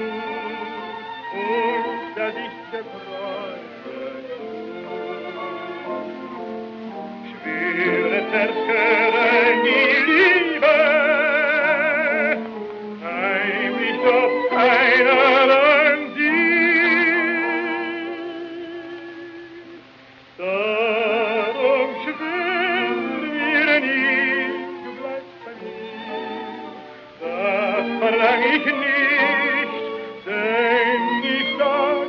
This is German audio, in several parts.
und der dich gefreut schwere zerstören die Liebe, heimlich doch einer an sie. Darum schwör mir nie, du bleibst bei mir, das verlang ich nicht, denn ich sage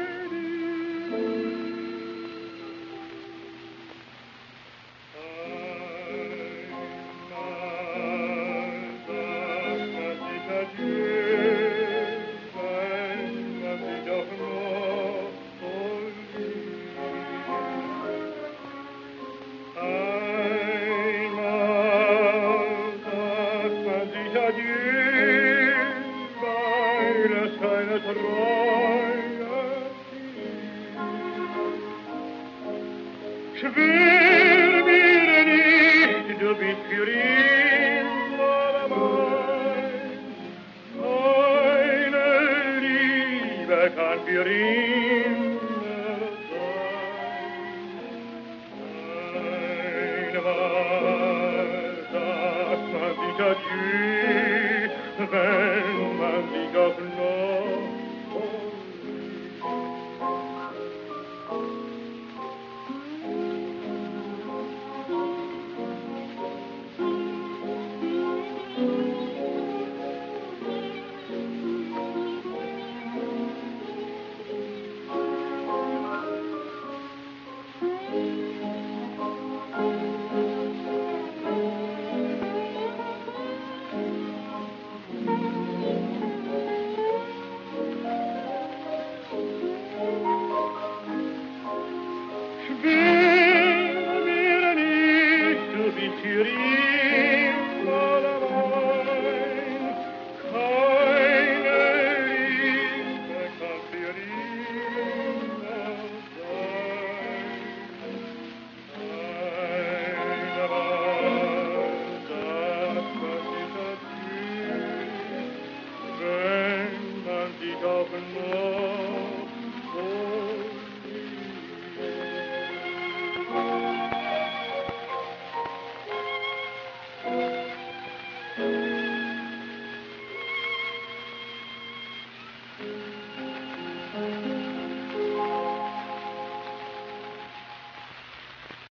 schwör mir nicht, du bist für immer mein. Meine Liebe kann für immer sein. Einmal sagt man sich adieu, wenn man sich auch noch für immer allein. Keine Liebe kann für immer sein. Einmal sagt man sich adieu, wenn man sich auch noch